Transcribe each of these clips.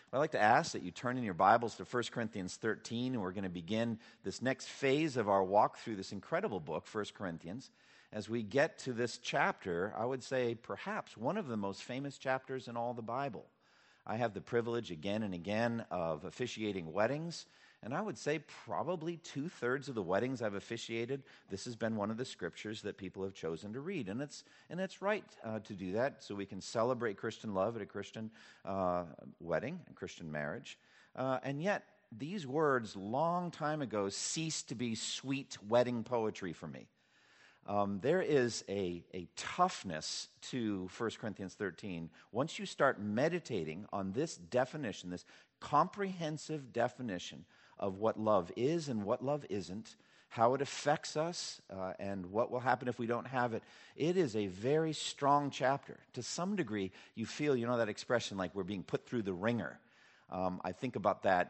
I'd like to ask that you turn in your Bibles to 1 Corinthians 13, and we're going to begin this next phase of our walk through this incredible book, 1 Corinthians. As we get to this chapter, I would say perhaps one of the most famous chapters in all the Bible. I have the privilege again and again of officiating weddings, and I would say probably 2/3 of the weddings I've officiated, this has been one of the scriptures that people have chosen to read. And it's right to do that so we can celebrate Christian love at a Christian wedding, a Christian marriage. And yet, these words long time ago ceased to be sweet wedding poetry for me. There is a toughness to 1 Corinthians 13. Once you start meditating on this definition, this comprehensive definition of what love is and what love isn't, how it affects us, and what will happen if we don't have it, it is a very strong chapter. To some degree, you feel, that expression like we're being put through the ringer. I think about that.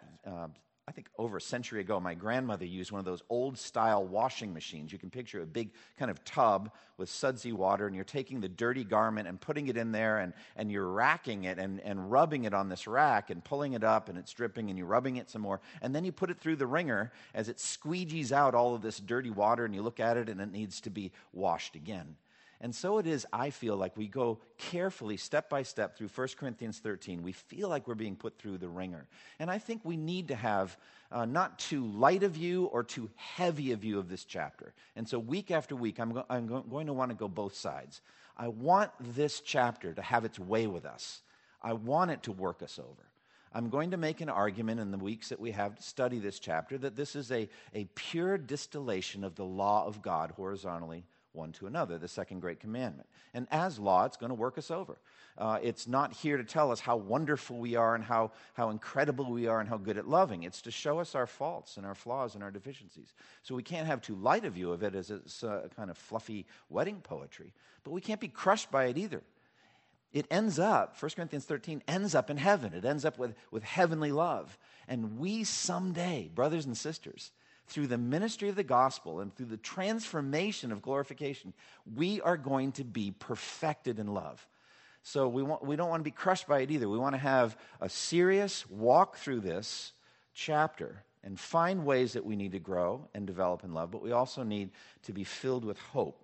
I think over a century ago, my grandmother used one of those old-style washing machines. You can picture a big kind of tub with sudsy water, and you're taking the dirty garment and putting it in there, and you're racking it and rubbing it on this rack and pulling it up, and it's dripping, and you're rubbing it some more. And then you put it through the wringer as it squeegees out all of this dirty water, and you look at it, and it needs to be washed again. And so it is, I feel like we go carefully, step by step, through 1 Corinthians 13. We feel like we're being put through the ringer. And I think we need to have not too light a view or too heavy a view of this chapter. And so week after week, I'm going to want to go both sides. I want this chapter to have its way with us. I want it to work us over. I'm going to make an argument in the weeks that we have to study this chapter that this is a pure distillation of the law of God horizontally, one to another, the second great commandment. And as law, it's going to work us over. It's not here to tell us how wonderful we are and how incredible we are and how good at loving. It's to show us our faults and our flaws and our deficiencies. So we can't have too light a view of it as it's a kind of fluffy wedding poetry, but we can't be crushed by it either. It ends up, 1 Corinthians 13 ends up in heaven. It ends up with heavenly love. And we someday, brothers and sisters, through the ministry of the gospel and through the transformation of glorification, we are going to be perfected in love. So we don't want to be crushed by it either. We want to have a serious walk through this chapter and find ways that we need to grow and develop in love, but we also need to be filled with hope.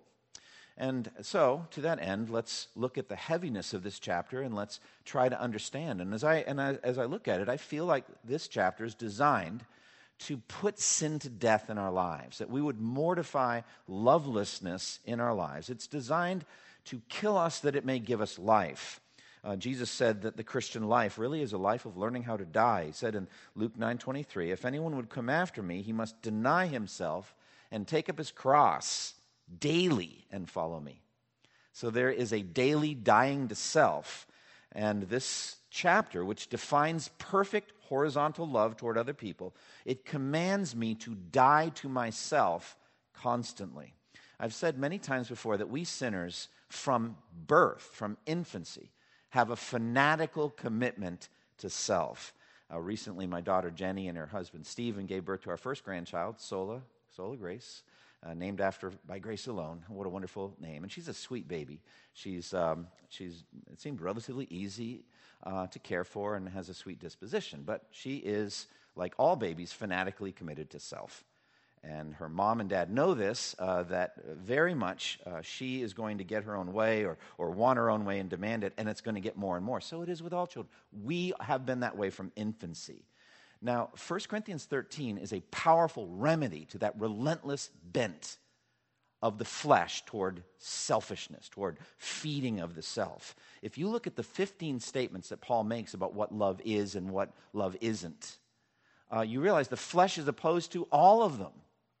And so, to that end, let's look at the heaviness of this chapter and let's try to understand. And as I look at it, I feel like this chapter is designed to put sin to death in our lives, that we would mortify lovelessness in our lives. It's designed to kill us that it may give us life. Jesus said that the Christian life really is a life of learning how to die. He said in Luke 9:23, if anyone would come after me, he must deny himself and take up his cross daily and follow me. So there is a daily dying to self. And this chapter, which defines perfect horizontal love toward other people, it commands me to die to myself constantly. I've said many times before that we sinners from birth, from infancy, have a fanatical commitment to self. Recently, my daughter Jenny and her husband Stephen gave birth to our first grandchild, Sola Grace, named by Grace alone. What a wonderful name. And she's a sweet baby. It seemed relatively easy to care for and has a sweet disposition. But she is, like all babies, fanatically committed to self. And her mom and dad know this, that very much she is going to get her own way or want her own way and demand it, and it's going to get more and more. So it is with all children. We have been that way from infancy. Now, 1 Corinthians 13 is a powerful remedy to that relentless bent of the flesh toward selfishness, toward feeding of the self. If you look at the 15 statements that Paul makes about what love is and what love isn't, you realize the flesh is opposed to all of them.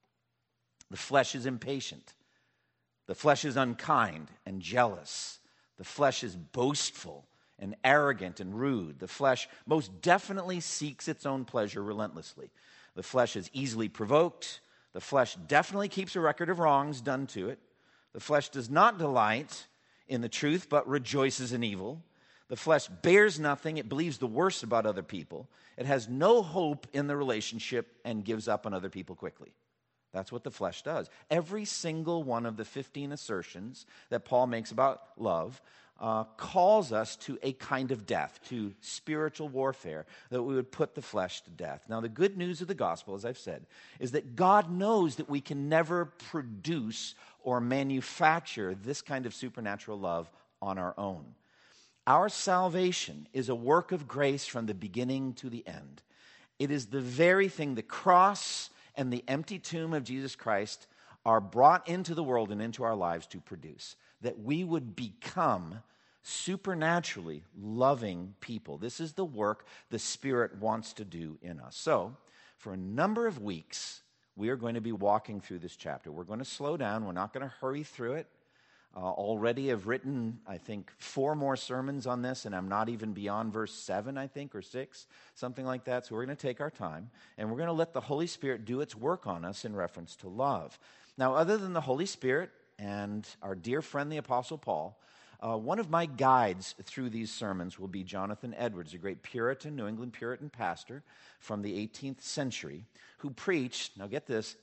The flesh is impatient. The flesh is unkind and jealous. The flesh is boastful and arrogant and rude. The flesh most definitely seeks its own pleasure relentlessly. The flesh is easily provoked. The flesh definitely keeps a record of wrongs done to it. The flesh does not delight in the truth, but rejoices in evil. The flesh bears nothing. It believes the worst about other people. It has no hope in the relationship and gives up on other people quickly. That's what the flesh does. Every single one of the 15 assertions that Paul makes about love calls us to a kind of death, to spiritual warfare, that we would put the flesh to death. Now, the good news of the gospel, as I've said, is that God knows that we can never produce or manufacture this kind of supernatural love on our own. Our salvation is a work of grace from the beginning to the end. It is the very thing the cross and the empty tomb of Jesus Christ are brought into the world and into our lives to produce, that we would become supernaturally loving people. This is the work the Spirit wants to do in us. So, for a number of weeks, we are going to be walking through this chapter. We're going to slow down. We're not going to hurry through it. Already I've written, I think, 4 more sermons on this, and I'm not even beyond verse 7, I think, or 6, something like that. So we're going to take our time, and we're going to let the Holy Spirit do its work on us in reference to love. Now, other than the Holy Spirit and our dear friend, the Apostle Paul, one of my guides through these sermons will be Jonathan Edwards, a great Puritan, New England Puritan pastor from the 18th century, who preached, now get this,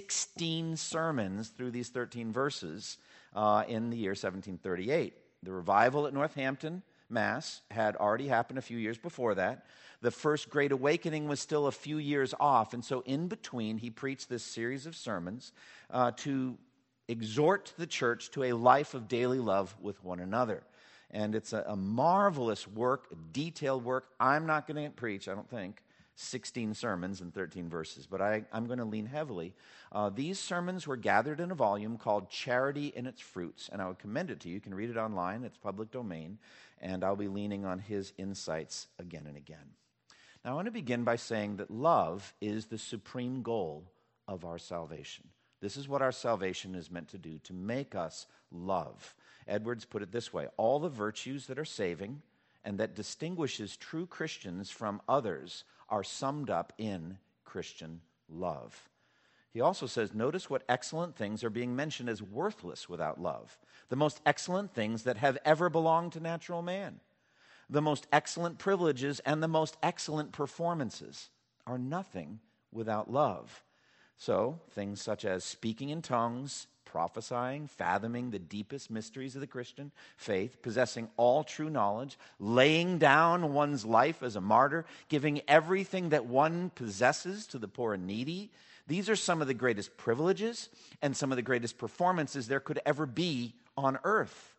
16 sermons through these 13 verses in the year 1738. The revival at Northampton, Mass, had already happened a few years before that. The first Great Awakening was still a few years off, and so in between, he preached this series of sermons to exhort the church to a life of daily love with one another. And it's a marvelous work, a detailed work. I'm not going to preach, I don't think, 16 sermons and 13 verses, but I'm going to lean heavily. These sermons were gathered in a volume called Charity in Its Fruits, and I would commend it to you. You can read it online. It's public domain, and I'll be leaning on his insights again and again. Now, I want to begin by saying that love is the supreme goal of our salvation. This is what our salvation is meant to do, to make us love. Edwards put it this way: all the virtues that are saving and that distinguishes true Christians from others are summed up in Christian love. He also says, notice what excellent things are being mentioned as worthless without love. The most excellent things that have ever belonged to natural man. The most excellent privileges and the most excellent performances are nothing without love. So, things such as speaking in tongues, prophesying, fathoming the deepest mysteries of the Christian faith, possessing all true knowledge, laying down one's life as a martyr, giving everything that one possesses to the poor and needy. These are some of the greatest privileges and some of the greatest performances there could ever be on earth.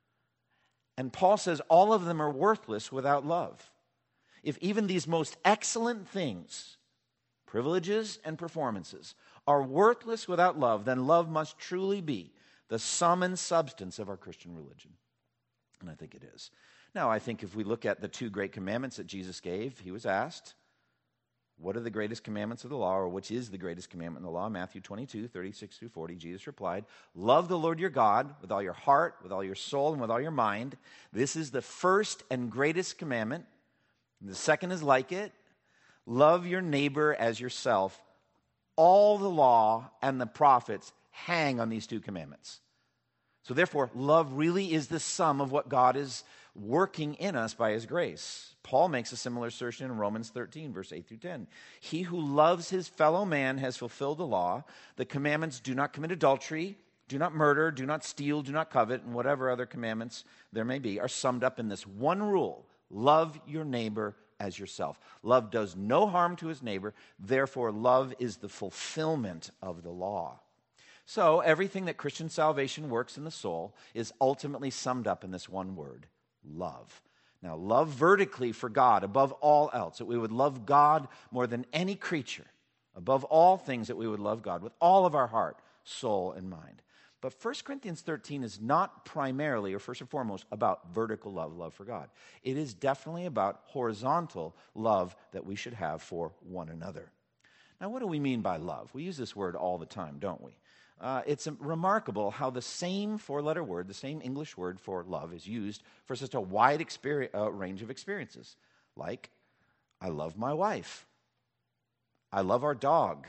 And Paul says all of them are worthless without love. If even these most excellent things, privileges and performances, are worthless without love, then love must truly be the sum and substance of our Christian religion. And I think it is. Now, I think if we look at the 2 great commandments that Jesus gave, he was asked, what are the greatest commandments of the law, or which is the greatest commandment in the law? Matthew 22, 36 through 40, Jesus replied, love the Lord your God with all your heart, with all your soul, and with all your mind. This is the first and greatest commandment. And the second is like it. Love your neighbor as yourself. All the law and the prophets hang on these 2 commandments. So therefore, love really is the sum of what God is working in us by his grace. Paul makes a similar assertion in Romans 13, verse 8 through 10. He who loves his fellow man has fulfilled the law. The commandments: do not commit adultery, do not murder, do not steal, do not covet, and whatever other commandments there may be, are summed up in this one rule: love your neighbor as yourself. Love does no harm to his neighbor. Therefore, love is the fulfillment of the law. So, everything that Christian salvation works in the soul is ultimately summed up in this one word: love. Now, love vertically for God above all else, that we would love God more than any creature. Above all things, that we would love God with all of our heart, soul, and mind. But 1 Corinthians 13 is not primarily, or first and foremost, about vertical love, love for God. It is definitely about horizontal love that we should have for one another. Now, what do we mean by love? We use this word all the time, don't we? It's remarkable how the same 4-letter word, the same English word for love, is used for such a wide range of experiences. Like, I love my wife. I love our dog.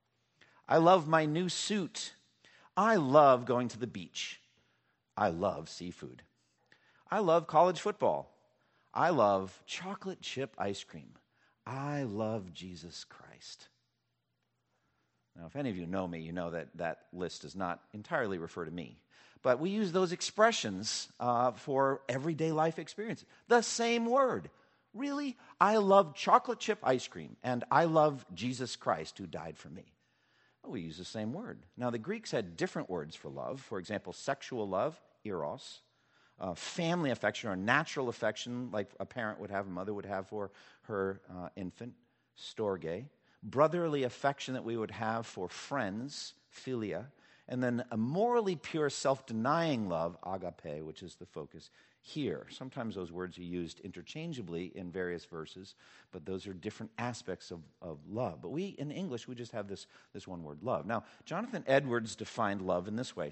I love my new suit. I love going to the beach. I love seafood. I love college football. I love chocolate chip ice cream. I love Jesus Christ. Now, if any of you know me, you know that that list does not entirely refer to me. But we use those expressions for everyday life experience. The same word. Really? I love chocolate chip ice cream, and I love Jesus Christ who died for me. Well, we use the same word. Now, the Greeks had different words for love. For example, sexual love, eros. Family affection or natural affection, like a parent would have, a mother would have for her infant, storge. Brotherly affection that we would have for friends, philia, and then a morally pure, self-denying love, agape, which is the focus here. Sometimes those words are used interchangeably in various verses, but those are different aspects of love. But we, in English, we just have this one word, love. Now, Jonathan Edwards defined love in this way.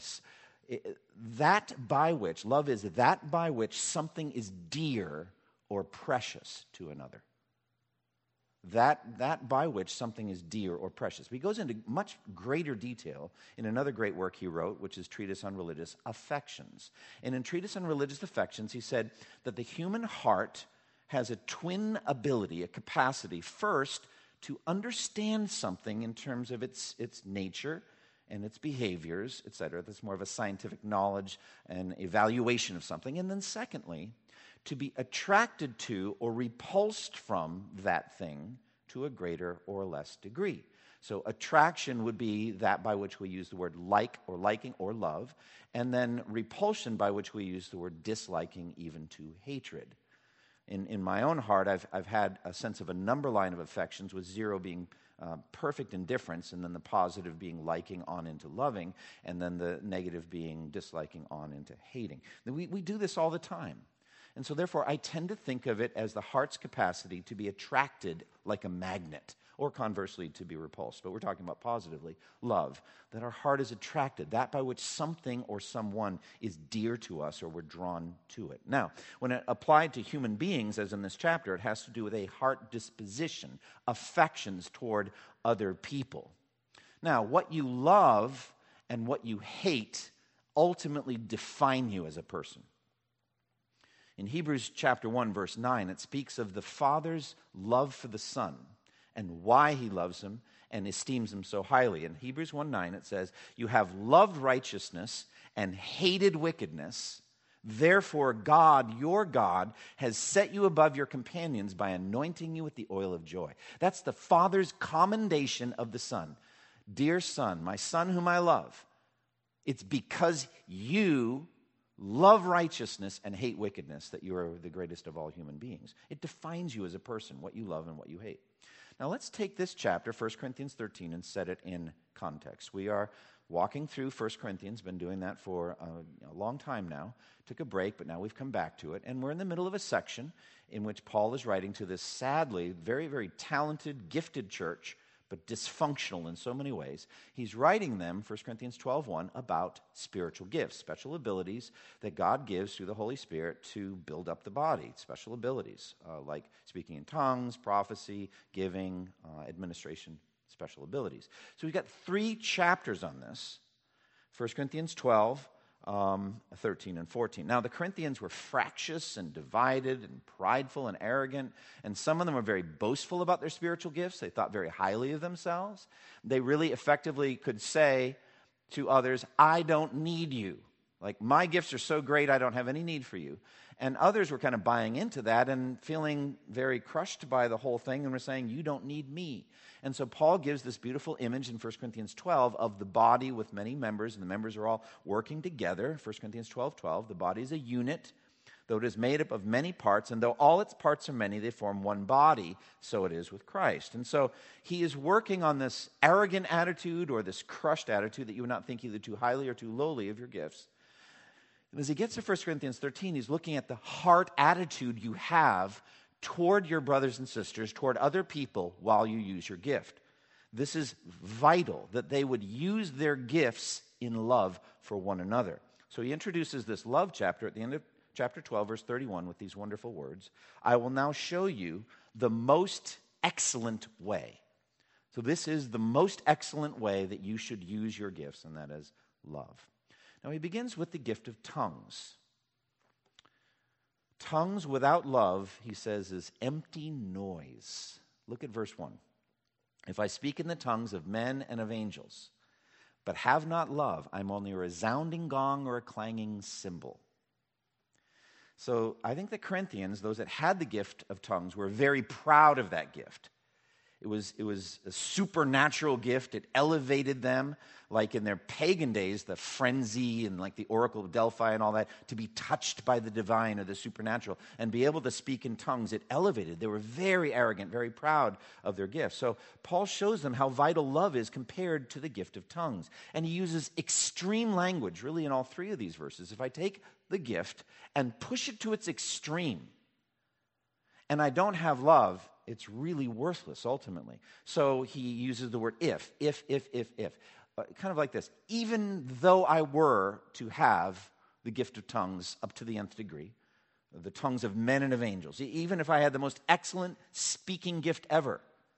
Love is that by which something is dear or precious to another. That by which something is dear or precious. He goes into much greater detail in another great work he wrote, which is Treatise on Religious Affections. And in Treatise on Religious Affections, he said that the human heart has a twin ability, a capacity, first, to understand something in terms of its nature and its behaviors, etc. That's more of a scientific knowledge and evaluation of something. And then secondly, to be attracted to or repulsed from that thing to a greater or less degree. So attraction would be that by which we use the word like or liking or love, and then repulsion by which we use the word disliking even to hatred. In my own heart, I've had a sense of a number line of affections, with 0 being perfect indifference, and then the positive being liking on into loving, and then the negative being disliking on into hating. We do this all the time. And so therefore, I tend to think of it as the heart's capacity to be attracted like a magnet, or conversely, to be repulsed. But we're talking about positively, love, that our heart is attracted, that by which something or someone is dear to us or we're drawn to it. Now, when it applied to human beings, as in this chapter, it has to do with a heart disposition, affections toward other people. Now, what you love and what you hate ultimately define you as a person. In Hebrews chapter 1, verse 9, it speaks of the Father's love for the Son and why he loves him and esteems him so highly. In Hebrews 1:9, it says, "You have loved righteousness and hated wickedness. Therefore, God, your God, has set you above your companions by anointing you with the oil of joy." That's the Father's commendation of the Son. Dear Son, my Son whom I love, it's because you love righteousness and hate wickedness that you are the greatest of all human beings. It defines you as a person, what you love and what you hate. Now let's take this chapter, 1 Corinthians 13, and set it in context. We are walking through 1 Corinthians, been doing that for a long time now. Took a break, but now we've come back to it. And we're in the middle of a section in which Paul is writing to this sadly very, very talented, gifted church, but dysfunctional in so many ways. He's writing them, 1 Corinthians 12:1, about spiritual gifts, special abilities that God gives through the Holy Spirit to build up the body, special abilities like speaking in tongues, prophecy, giving, administration, special abilities. So we've got 3 chapters on this, 1 Corinthians 12, 13 and 14. Now, the Corinthians were fractious and divided and prideful and arrogant, and some of them were very boastful about their spiritual gifts. They thought very highly of themselves. They really effectively could say to others, "I don't need you. Like, my gifts are so great, I don't have any need for you." And others were kind of buying into that and feeling very crushed by the whole thing and were saying, "You don't need me." And so Paul gives this beautiful image in 1 Corinthians 12 of the body with many members, and the members are all working together. 1 Corinthians 12:12, the body is a unit, though it is made up of many parts, and though all its parts are many, they form one body, so it is with Christ. And so he is working on this arrogant attitude or this crushed attitude that you would not think either too highly or too lowly of your gifts. And as he gets to 1 Corinthians 13, he's looking at the heart attitude you have toward your brothers and sisters, toward other people while you use your gift. This is vital, that they would use their gifts in love for one another. So he introduces this love chapter at the end of chapter 12, verse 31, with these wonderful words. "I will now show you the most excellent way." So this is the most excellent way that you should use your gifts, and that is love. Now he begins with the gift of tongues. Tongues without love, he says, is empty noise. Look at verse 1. If I speak in the tongues of men and of angels, but have not love, I'm only a resounding gong or a clanging cymbal. So I think the Corinthians, those that had the gift of tongues, were very proud of that gift. It was a supernatural gift. It elevated them, like in their pagan days, the frenzy and like the Oracle of Delphi and all that, to be touched by the divine or the supernatural and be able to speak in tongues. It elevated. They were very arrogant, very proud of their gift. So Paul shows them how vital love is compared to the gift of tongues. And he uses extreme language, really, in all three of these verses. If I take the gift and push it to its extreme, and I don't have love, it's really worthless ultimately. So he uses the word if. Kind of like this. Even though I were to have the gift of tongues up to the nth degree, the tongues of men and of angels, even if I had the most excellent speaking gift ever.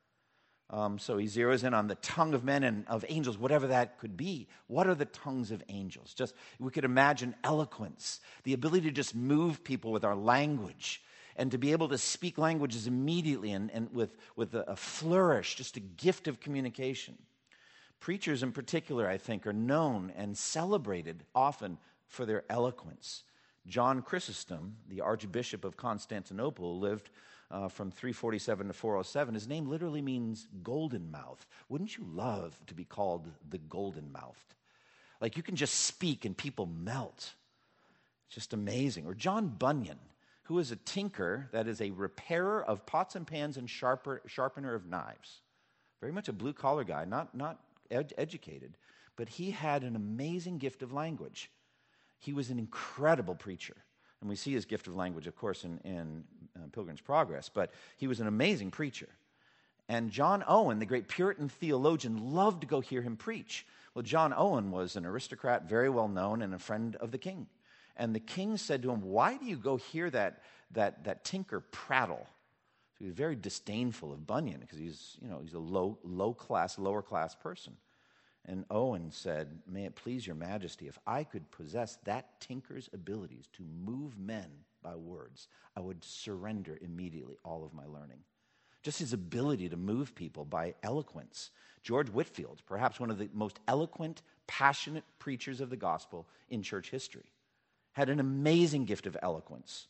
So he zeroes in on the tongue of men and of angels, whatever that could be. What are the tongues of angels? Just, we could imagine eloquence, the ability to just move people with our language, and to be able to speak languages immediately and with a flourish, just a gift of communication. Preachers in particular, I think, are known and celebrated often for their eloquence. John Chrysostom, the Archbishop of Constantinople, lived from 347 to 407. His name literally means golden mouth. Wouldn't you love to be called the golden mouthed? Like you can just speak and people melt. It's just amazing. Or John Bunyan, who is a tinker, that is a repairer of pots and pans and sharpener of knives. Very much a blue-collar guy, not educated, but he had an amazing gift of language. He was an incredible preacher. And we see his gift of language, of course, in Pilgrim's Progress, but he was an amazing preacher. And John Owen, the great Puritan theologian, loved to go hear him preach. Well, John Owen was an aristocrat, very well known, and a friend of the king. And the king said to him, why do you go hear that tinker prattle? So he was very disdainful of Bunyan because he's a lower class person. And Owen said, may it please your majesty, if I could possess that tinker's abilities to move men by words, I would surrender immediately all of my learning. Just his ability to move people by eloquence. George Whitefield, perhaps one of the most eloquent, passionate preachers of the gospel in church history, had an amazing gift of eloquence.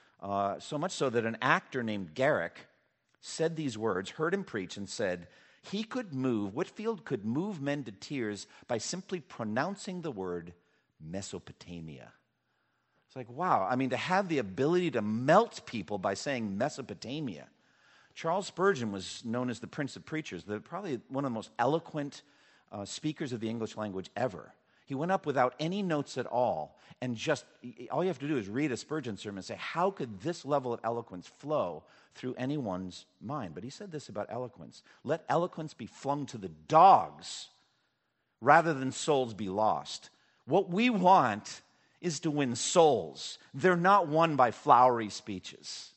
So much so that an actor named Garrick said these words, heard him preach, and said, Whitefield could move men to tears by simply pronouncing the word Mesopotamia. It's like, wow, I mean, to have the ability to melt people by saying Mesopotamia. Charles Spurgeon was known as the Prince of Preachers, probably one of the most eloquent speakers of the English language ever. He went up without any notes at all, and just, all you have to do is read a Spurgeon sermon and say, how could this level of eloquence flow through anyone's mind? But he said this about eloquence: let eloquence be flung to the dogs rather than souls be lost. What we want is to win souls. They're not won by flowery speeches.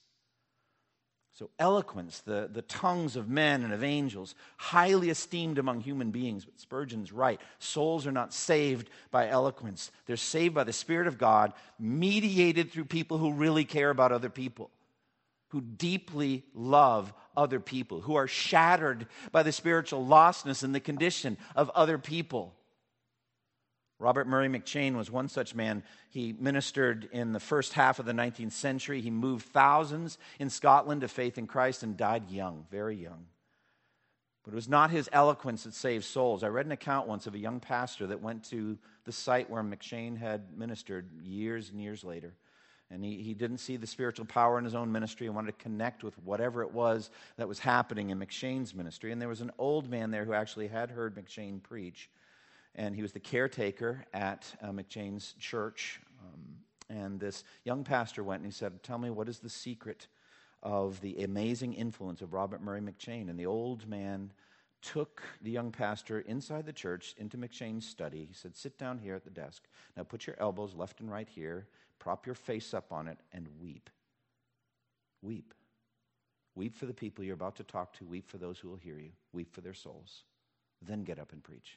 So eloquence, the tongues of men and of angels, highly esteemed among human beings. But Spurgeon's right. Souls are not saved by eloquence. They're saved by the Spirit of God, mediated through people who really care about other people, who deeply love other people, who are shattered by the spiritual lostness and the condition of other people. Robert Murray McCheyne was one such man. He ministered in the first half of the 19th century. He moved thousands in Scotland to faith in Christ and died young, very young. But it was not his eloquence that saved souls. I read an account once of a young pastor that went to the site where McCheyne had ministered years and years later. And he didn't see the spiritual power in his own ministry and wanted to connect with whatever it was that was happening in McCheyne's ministry. And there was an old man there who actually had heard McCheyne preach. And he was the caretaker at McCheyne's church. And this young pastor went and he said, tell me, what is the secret of the amazing influence of Robert Murray McCheyne? And the old man took the young pastor inside the church into McCheyne's study. He said, sit down here at the desk. Now put your elbows left and right here. Prop your face up on it and weep. Weep. Weep for the people you're about to talk to. Weep for those who will hear you. Weep for their souls. Then get up and preach.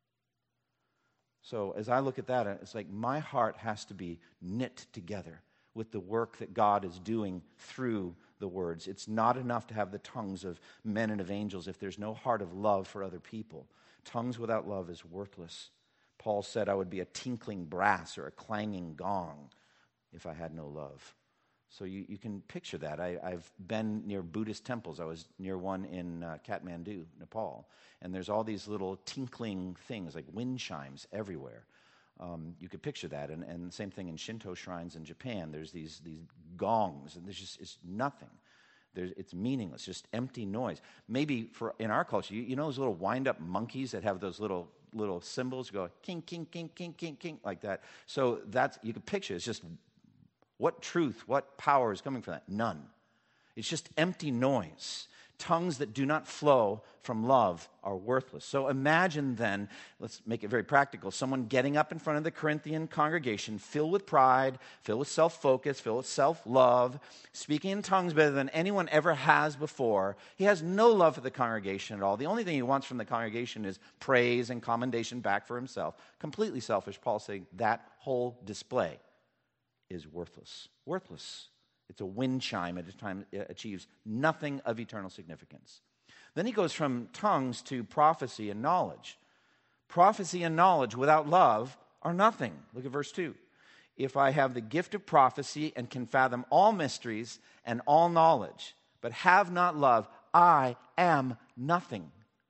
So as I look at that, it's like my heart has to be knit together with the work that God is doing through the words. It's not enough to have the tongues of men and of angels if there's no heart of love for other people. Tongues without love is worthless. Paul said, I would be a tinkling brass or a clanging gong if I had no love. So you can picture that. I've been near Buddhist temples. I was near one in Kathmandu, Nepal. And there's all these little tinkling things, like wind chimes everywhere. You could picture that. And the same thing in Shinto shrines in Japan. There's these gongs, and it's nothing. It's meaningless, just empty noise. Maybe in our culture, you know those little wind-up monkeys that have those little cymbals go king, king, king, king, king, king, like that. So you can picture, it's just what truth, what power is coming from that? None. It's just empty noise. Tongues that do not flow from love are worthless. So imagine then, let's make it very practical, someone getting up in front of the Corinthian congregation filled with pride, filled with self-focus, filled with self-love, speaking in tongues better than anyone ever has before. He has no love for the congregation at all. The only thing he wants from the congregation is praise and commendation back for himself. Completely selfish. Paul's saying that whole display is worthless. Worthless. It's a wind chime at a time it achieves nothing of eternal significance. Then he goes from tongues to prophecy and knowledge. Prophecy and knowledge without love are nothing. Look at verse 2. If I have the gift of prophecy and can fathom all mysteries and all knowledge, but have not love, I am nothing.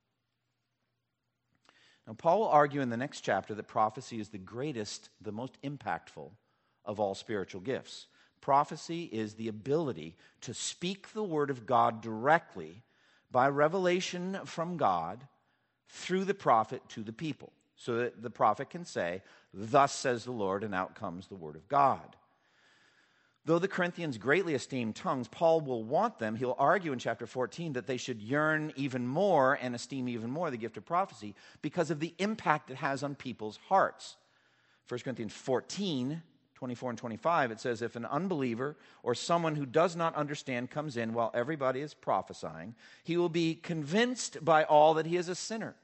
Now, Paul will argue in the next chapter that prophecy is the greatest, the most impactful of all spiritual gifts. Prophecy is the ability to speak the word of God directly by revelation from God through the prophet to the people, so that the prophet can say, thus says the Lord, and out comes the word of God. Though the Corinthians greatly esteemed tongues, Paul will want them, he'll argue in chapter 14, that they should yearn even more and esteem even more the gift of prophecy because of the impact it has on people's hearts. 1 Corinthians 14, 24 and 25, it says, if an unbeliever or someone who does not understand comes in while everybody is prophesying, he will be convinced by all that he is a sinner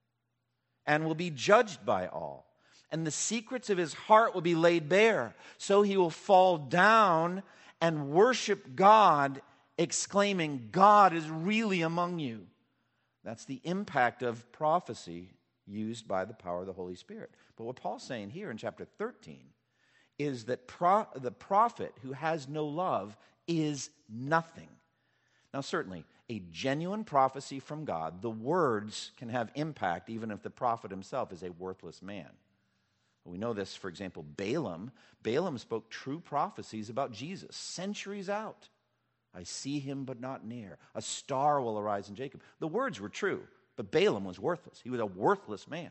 and will be judged by all. And the secrets of his heart will be laid bare. So he will fall down and worship God, exclaiming, God is really among you. That's the impact of prophecy used by the power of the Holy Spirit. But what Paul's saying here in chapter 13 is that the prophet who has no love is nothing. Now, certainly, a genuine prophecy from God, the words can have impact even if the prophet himself is a worthless man. We know this, for example, Balaam. Balaam spoke true prophecies about Jesus centuries out. I see him but not near. A star will arise in Jacob. The words were true, but Balaam was worthless. He was a worthless man.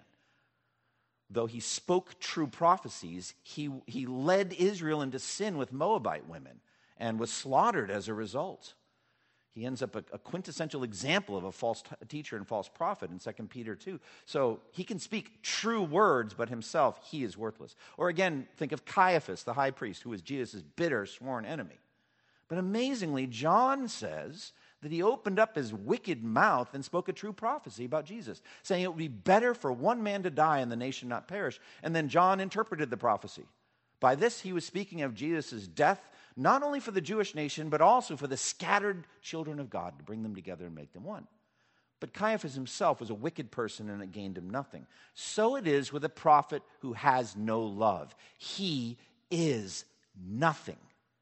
Though he spoke true prophecies, he led Israel into sin with Moabite women and was slaughtered as a result. He ends up a quintessential example of a false teacher and false prophet in 2 Peter 2. So he can speak true words, but himself, he is worthless. Or again, think of Caiaphas, the high priest, who was Jesus' bitter, sworn enemy. But amazingly, John says that he opened up his wicked mouth and spoke a true prophecy about Jesus, saying it would be better for one man to die and the nation not perish. And then John interpreted the prophecy. By this, he was speaking of Jesus' death, not only for the Jewish nation, but also for the scattered children of God, to bring them together and make them one. But Caiaphas himself was a wicked person, and it gained him nothing. So it is with a prophet who has no love. He is nothing.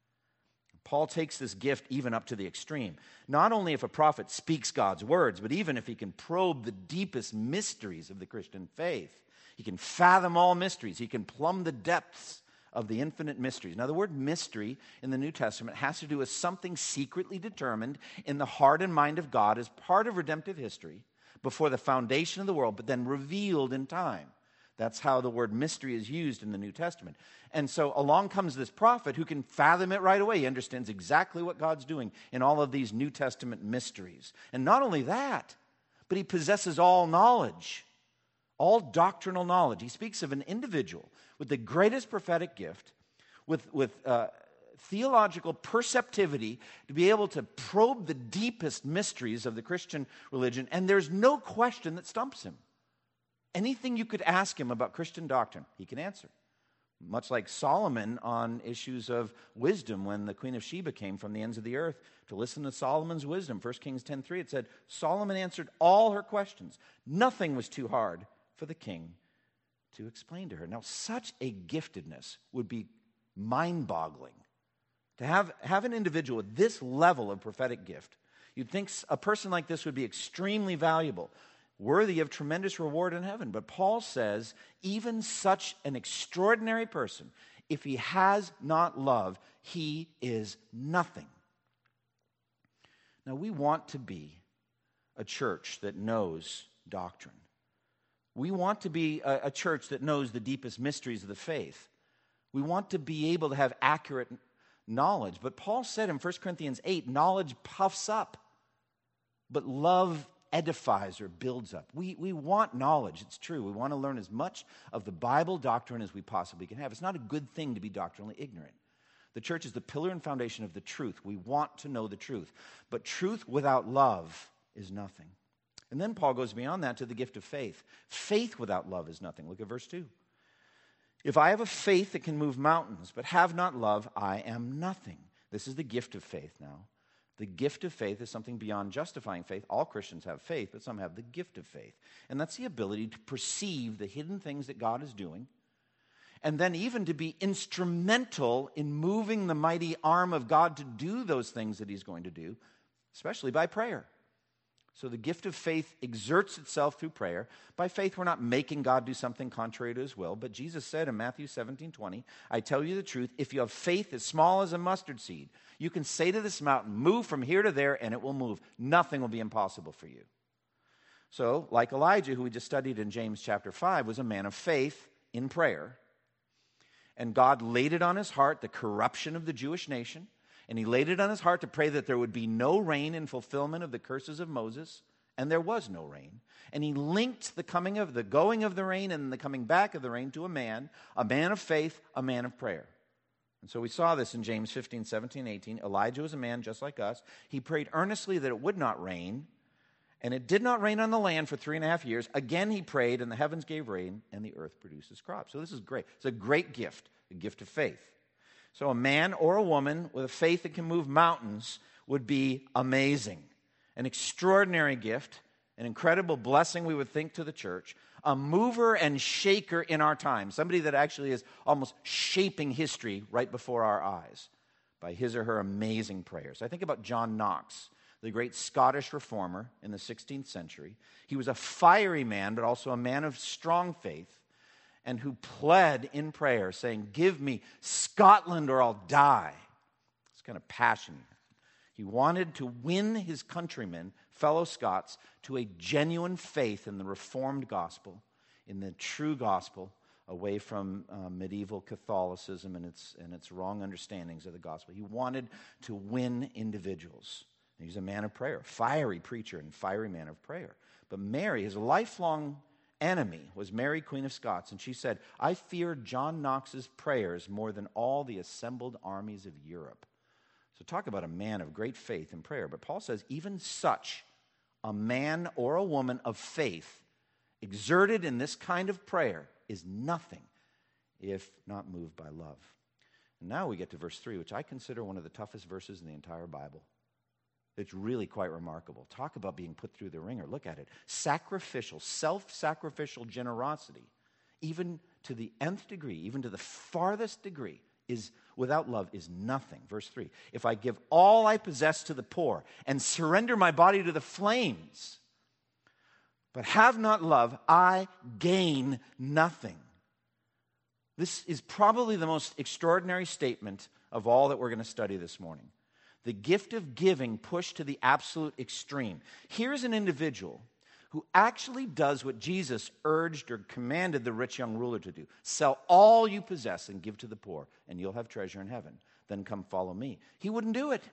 Paul takes this gift even up to the extreme. Not only if a prophet speaks God's words, but even if he can probe the deepest mysteries of the Christian faith. He can fathom all mysteries. He can plumb the depths of the infinite mysteries. Now, the word mystery in the New Testament has to do with something secretly determined in the heart and mind of God as part of redemptive history before the foundation of the world, but then revealed in time. That's how the word mystery is used in the New Testament. And so along comes this prophet who can fathom it right away. He understands exactly what God's doing in all of these New Testament mysteries. And not only that, but he possesses all knowledge, all doctrinal knowledge. He speaks of an individual with the greatest prophetic gift, with theological perceptivity to be able to probe the deepest mysteries of the Christian religion, and there's no question that stumps him. Anything you could ask him about Christian doctrine, he can answer. Much like Solomon on issues of wisdom when the Queen of Sheba came from the ends of the earth to listen to Solomon's wisdom. 1 Kings 10:3, it said, Solomon answered all her questions. Nothing was too hard for the king to explain to her. Now, such a giftedness would be mind-boggling. To have an individual with this level of prophetic gift, you'd think a person like this would be extremely valuable, worthy of tremendous reward in heaven. But Paul says, even such an extraordinary person, if he has not love, he is nothing. Now, we want to be a church that knows doctrine. We want to be a church that knows the deepest mysteries of the faith. We want to be able to have accurate knowledge. But Paul said in 1 Corinthians 8, knowledge puffs up, but love edifies or builds up. We want knowledge, it's true. We want to learn as much of the Bible doctrine as we possibly can have. It's not a good thing to be doctrinally ignorant. The church is the pillar and foundation of the truth. We want to know the truth. But truth without love is nothing. And then Paul goes beyond that to the gift of faith. Faith without love is nothing. Look at verse 2. If I have a faith that can move mountains, but have not love, I am nothing. This is the gift of faith now. The gift of faith is something beyond justifying faith. All Christians have faith, but some have the gift of faith. And that's the ability to perceive the hidden things that God is doing, and then even to be instrumental in moving the mighty arm of God to do those things that he's going to do, especially by prayer. So the gift of faith exerts itself through prayer. By faith, we're not making God do something contrary to his will, but Jesus said in Matthew 17:20, I tell you the truth, if you have faith as small as a mustard seed, you can say to this mountain, move from here to there, and it will move. Nothing will be impossible for you. So, like Elijah, who we just studied in James chapter 5, was a man of faith in prayer. And God laid it on his heart, the corruption of the Jewish nation. And he laid it on his heart to pray that there would be no rain in fulfillment of the curses of Moses. And there was no rain. And he linked the going of the rain and the coming back of the rain to a man of faith, a man of prayer. And so we saw this in James 15, 17, 18. Elijah was a man just like us. He prayed earnestly that it would not rain. And it did not rain on the land for 3.5 years. Again he prayed, and the heavens gave rain, and the earth produces crops. So this is great. It's a great gift, a gift of faith. So a man or a woman with a faith that can move mountains would be amazing. An extraordinary gift, an incredible blessing, we would think, to the church. A mover and shaker in our time. Somebody that actually is almost shaping history right before our eyes by his or her amazing prayers. I think about John Knox, the great Scottish reformer in the 16th century. He was a fiery man, but also a man of strong faith, and who pled in prayer, saying, give me Scotland or I'll die. It's kind of passion. He wanted to win his countrymen, fellow Scots, to a genuine faith in the Reformed gospel, in the true gospel, away from medieval Catholicism and its wrong understandings of the gospel. He wanted to win individuals. And he's a man of prayer, fiery preacher and fiery man of prayer. But Mary, his lifelong enemy, was Mary, Queen of Scots, and she said, I feared John Knox's prayers more than all the assembled armies of Europe. So talk about a man of great faith and prayer. But Paul says, even such a man or a woman of faith exerted in this kind of prayer is nothing if not moved by love. And now we get to verse 3, which I consider one of the toughest verses in the entire Bible. It's really quite remarkable. Talk about being put through the ringer. Look at it. Sacrificial, self-sacrificial generosity, even to the nth degree, even to the farthest degree, is without love is nothing. Verse 3, if I give all I possess to the poor and surrender my body to the flames, but have not love, I gain nothing. This is probably the most extraordinary statement of all that we're going to study this morning. The gift of giving pushed to the absolute extreme. Here's an individual who actually does what Jesus urged or commanded the rich young ruler to do. Sell all you possess and give to the poor, and you'll have treasure in heaven. Then come follow me. He wouldn't do it.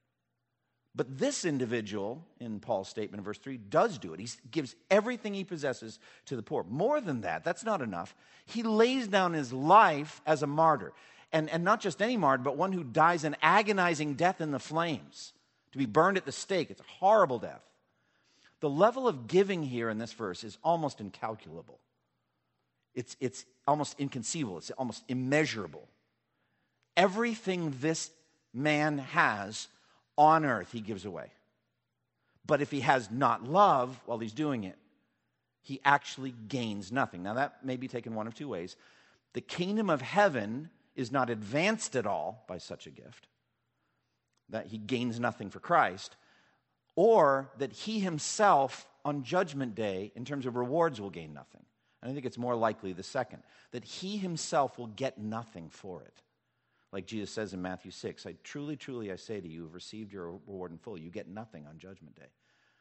But this individual, in Paul's statement in verse 3, does do it. He gives everything he possesses to the poor. More than that, that's not enough. He lays down his life as a martyr. And not just any martyr, but one who dies an agonizing death in the flames, to be burned at the stake. It's a horrible death. The level of giving here in this verse is almost incalculable. It's almost inconceivable. It's almost immeasurable. Everything this man has on earth, he gives away. But if he has not love while he's doing it, he actually gains nothing. Now, that may be taken one of two ways. The kingdom of heaven is not advanced at all by such a gift, that he gains nothing for Christ, or that he himself on Judgment Day, in terms of rewards, will gain nothing. And I think it's more likely the second, that he himself will get nothing for it. Like Jesus says in Matthew 6, I truly, truly, I say to you, have received your reward in full. You get nothing on Judgment Day.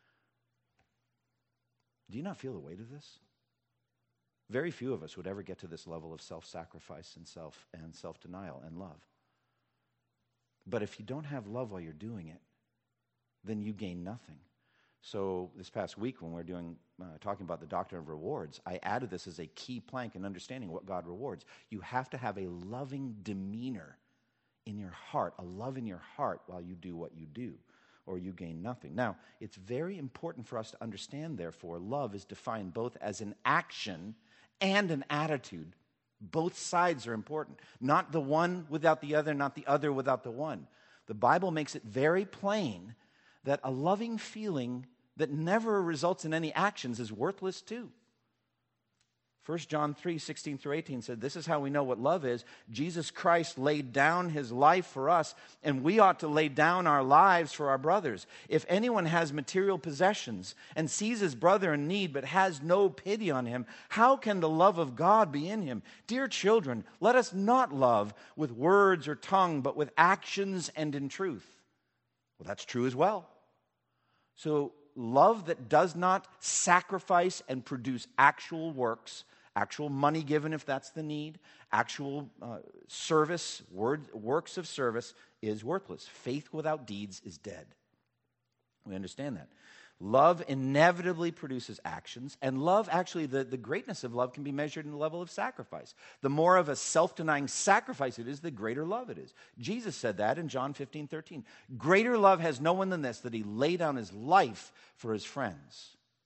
Do you not feel the weight of this? Very few of us would ever get to this level of self-sacrifice and self-denial and love. But if you don't have love while you're doing it, then you gain nothing. So this past week when we were talking about the doctrine of rewards, I added this as a key plank in understanding what God rewards. You have to have a loving demeanor in your heart, a love in your heart while you do what you do, or you gain nothing. Now, it's very important for us to understand, therefore, love is defined both as an action and an attitude. Both sides are important. Not the one without the other, not the other without the one. The Bible makes it very plain that a loving feeling that never results in any actions is worthless too. 1 John 3, 16 through 18 said, this is how we know what love is. Jesus Christ laid down his life for us, and we ought to lay down our lives for our brothers. If anyone has material possessions and sees his brother in need but has no pity on him, how can the love of God be in him? Dear children, let us not love with words or tongue, but with actions and in truth. Well, that's true as well. So love that does not sacrifice and produce actual works, actual money given if that's the need, actual service, works of service is worthless. Faith without deeds is dead. We understand that. Love inevitably produces actions, and love, actually, the greatness of love can be measured in the level of sacrifice. The more of a self-denying sacrifice it is, the greater love it is. Jesus said that in John 15, 13. Greater love has no one than this, that he lay down his life for his friends.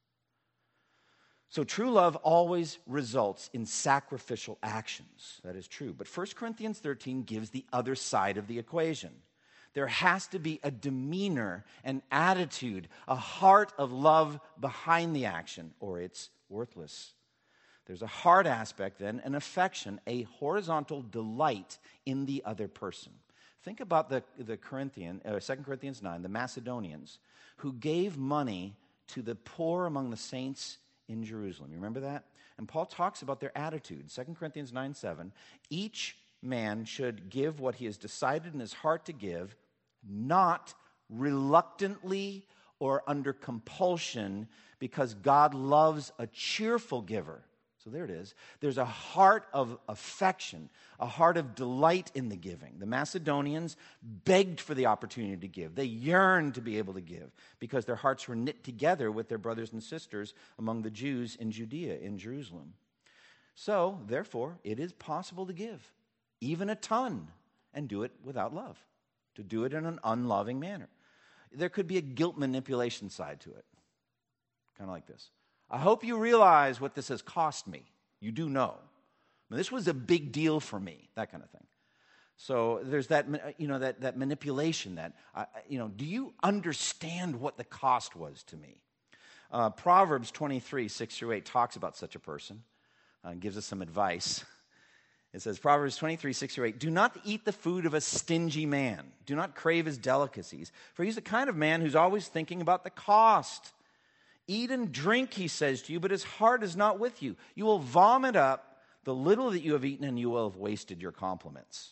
So true love always results in sacrificial actions. That is true. But 1 Corinthians 13 gives the other side of the equation. There has to be a demeanor, an attitude, a heart of love behind the action, or it's worthless. There's a heart aspect then, an affection, a horizontal delight in the other person. Think about the 2 Corinthians 9, the Macedonians, who gave money to the poor among the saints in Jerusalem. You remember that? And Paul talks about their attitude. 2 Corinthians 9, 7, each man should give what he has decided in his heart to give, not reluctantly or under compulsion, because God loves a cheerful giver. So there it is. There's a heart of affection, a heart of delight in the giving. The Macedonians begged for the opportunity to give. They yearned to be able to give because their hearts were knit together with their brothers and sisters among the Jews in Judea, in Jerusalem. So, therefore, it is possible to give, even a ton, and do it without love, to do it in an unloving manner. There could be a guilt manipulation side to it, kind of like this. I hope you realize what this has cost me. You do know. I mean, this was a big deal for me, that kind of thing. So there's that, that manipulation that, do you understand what the cost was to me? Proverbs 23, 6 through 8 talks about such a person, gives us some advice. It says, Proverbs 23, 6 through 8, do not eat the food of a stingy man. Do not crave his delicacies, for he's the kind of man who's always thinking about the cost. Eat and drink, he says to you, but his heart is not with you. You will vomit up the little that you have eaten, and you will have wasted your compliments.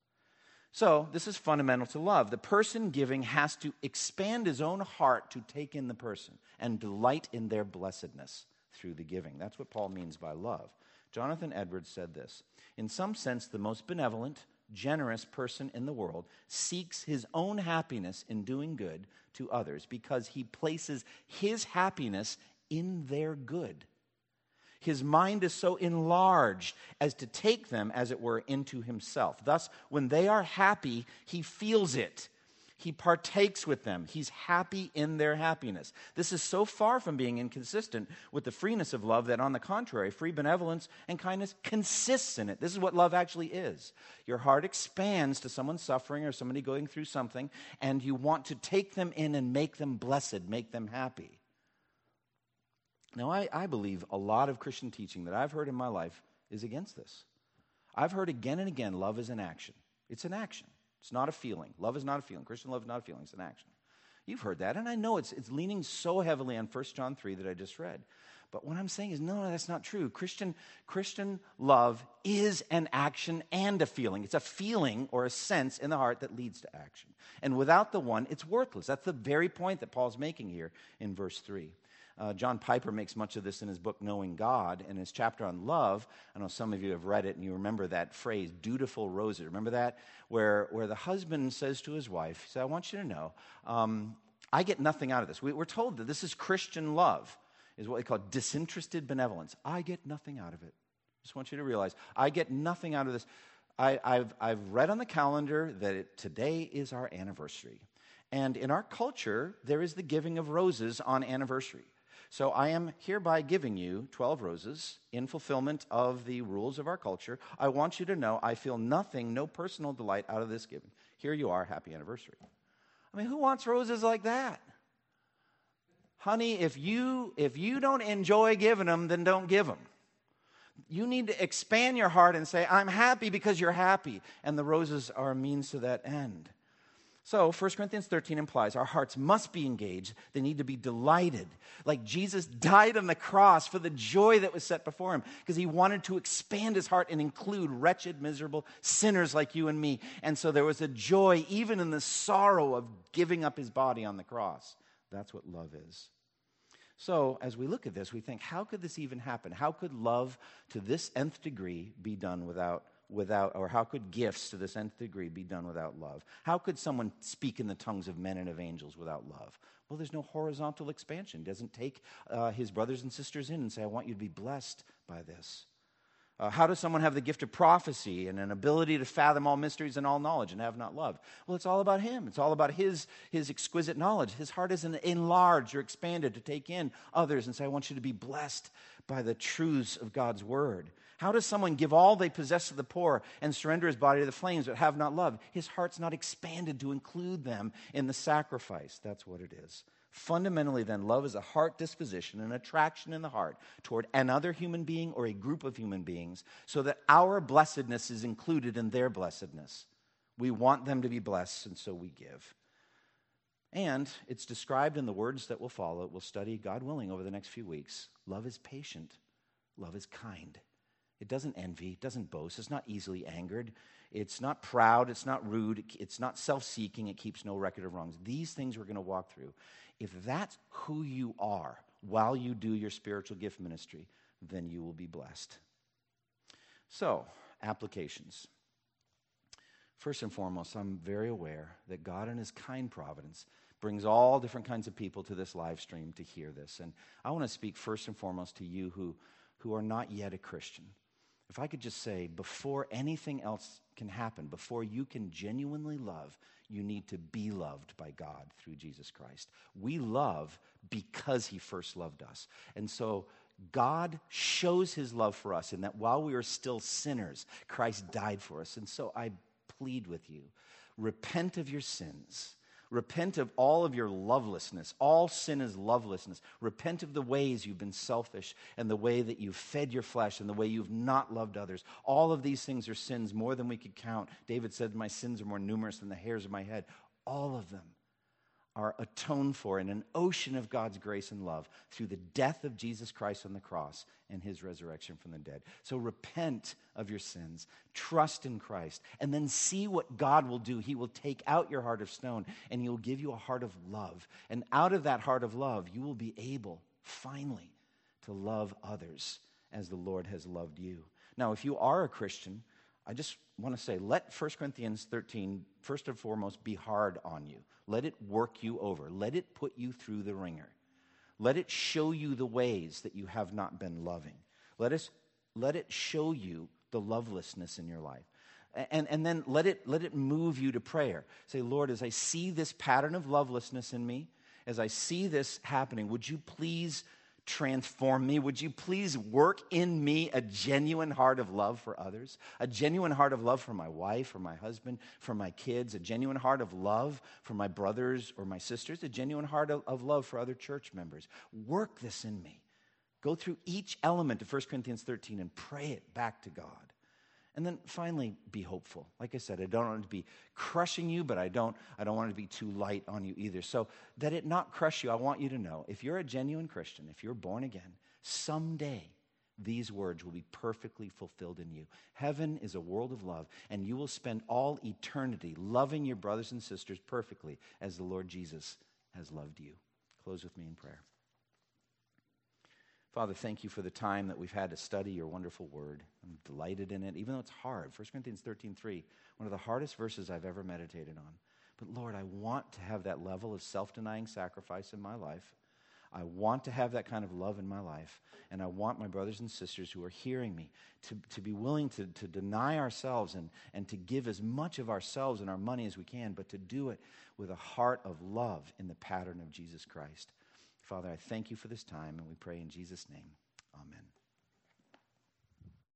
So, this is fundamental to love. The person giving has to expand his own heart to take in the person and delight in their blessedness through the giving. That's what Paul means by love. Jonathan Edwards said this, in some sense, the most benevolent, generous person in the world seeks his own happiness in doing good to others because he places his happiness in their good. His mind is so enlarged as to take them, as it were, into himself. Thus, when they are happy, he feels it. He partakes with them. He's happy in their happiness. This is so far from being inconsistent with the freeness of love that, on the contrary, free benevolence and kindness consists in it. This is what love actually is. Your heart expands to someone suffering or somebody going through something, and you want to take them in and make them blessed, make them happy. Now, I believe a lot of Christian teaching that I've heard in my life is against this. I've heard again and again, love is an action. It's an action. It's not a feeling. Love is not a feeling. Christian love is not a feeling. It's an action. You've heard that, and I know it's leaning so heavily on 1 John 3 that I just read. But what I'm saying is, no, that's not true. Christian love is an action and a feeling. It's a feeling or a sense in the heart that leads to action. And without the one, it's worthless. That's the very point that Paul's making here in verse 3. John Piper makes much of this in his book, Knowing God, in his chapter on love. I know some of you have read it, and you remember that phrase, dutiful roses. Remember that? Where the husband says to his wife, he said, I want you to know, I get nothing out of this. We're told that this is Christian love, is what we call disinterested benevolence. I get nothing out of it. Just want you to realize, I get nothing out of this. I've read on the calendar that today is our anniversary. And in our culture, there is the giving of roses on anniversary. So I am hereby giving you 12 roses in fulfillment of the rules of our culture. I want you to know I feel nothing, no personal delight out of this giving. Here you are, happy anniversary. I mean, who wants roses like that? Honey, if you don't enjoy giving them, then don't give them. You need to expand your heart and say, I'm happy because you're happy. And the roses are a means to that end. So 1 Corinthians 13 implies our hearts must be engaged. They need to be delighted. Like Jesus died on the cross for the joy that was set before him, because he wanted to expand his heart and include wretched, miserable sinners like you and me. And so there was a joy even in the sorrow of giving up his body on the cross. That's what love is. So as we look at this, we think, how could this even happen? How could love to this nth degree be done without, or how could gifts to this nth degree be done without love? How could someone speak in the tongues of men and of angels without love? Well, there's no horizontal expansion. He doesn't take his brothers and sisters in and say, I want you to be blessed by this. How does someone have the gift of prophecy and an ability to fathom all mysteries and all knowledge and have not love? Well, it's all about him. It's all about his exquisite knowledge. His heart isn't enlarged or expanded to take in others and say, I want you to be blessed by the truths of God's word. How does someone give all they possess to the poor and surrender his body to the flames but have not love? His heart's not expanded to include them in the sacrifice. That's what it is. Fundamentally, then, love is a heart disposition, an attraction in the heart toward another human being or a group of human beings so that our blessedness is included in their blessedness. We want them to be blessed, and so we give. And it's described in the words that will follow. We'll study, God willing, over the next few weeks. Love is patient. Love is kind. It doesn't envy. It doesn't boast. It's not easily angered. It's not proud. It's not rude. It's not self-seeking. It keeps no record of wrongs. These things we're going to walk through. If that's who you are while you do your spiritual gift ministry, then you will be blessed. So, applications. First and foremost, I'm very aware that God in his kind providence brings all different kinds of people to this live stream to hear this. And I want to speak first and foremost to you who are not yet a Christian. If I could just say, before anything else can happen, before you can genuinely love, you need to be loved by God through Jesus Christ. We love because he first loved us. And so God shows his love for us in that while we were still sinners, Christ died for us. And so I plead with you, repent of your sins. Repent of all of your lovelessness. All sin is lovelessness. Repent of the ways you've been selfish and the way that you've fed your flesh and the way you've not loved others. All of these things are sins more than we could count. David said, my sins are more numerous than the hairs of my head. All of them are atoned for in an ocean of God's grace and love through the death of Jesus Christ on the cross and his resurrection from the dead. So repent of your sins, trust in Christ, and then see what God will do. He will take out your heart of stone and he will give you a heart of love. And out of that heart of love, you will be able, finally, to love others as the Lord has loved you. Now, if you are a Christian, I just want to say, let 1 Corinthians 13, first and foremost, be hard on you. Let it work you over. Let it put you through the ringer. Let it show you the ways that you have not been loving. Let it show you the lovelessness in your life. And then let it move you to prayer. Say, Lord, as I see this pattern of lovelessness in me, as I see this happening, would you please transform me? Would you please work in me a genuine heart of love for others? A genuine heart of love for my wife or my husband, for my kids, a genuine heart of love for my brothers or my sisters, a genuine heart of love for other church members. Work this in me. Go through each element of 1 Corinthians 13 and pray it back to God. And then finally, be hopeful. Like I said, I don't want it to be crushing you, but I don't want it to be too light on you either. So that it not crush you, I want you to know, if you're a genuine Christian, if you're born again, someday these words will be perfectly fulfilled in you. Heaven is a world of love, and you will spend all eternity loving your brothers and sisters perfectly as the Lord Jesus has loved you. Close with me in prayer. Father, thank you for the time that we've had to study your wonderful word. I'm delighted in it, even though it's hard. 1 Corinthians 13:3, one of the hardest verses I've ever meditated on. But Lord, I want to have that level of self-denying sacrifice in my life. I want to have that kind of love in my life. And I want my brothers and sisters who are hearing me to be willing to deny ourselves and to give as much of ourselves and our money as we can, but to do it with a heart of love in the pattern of Jesus Christ. Father, I thank you for this time, and we pray in Jesus' name. Amen.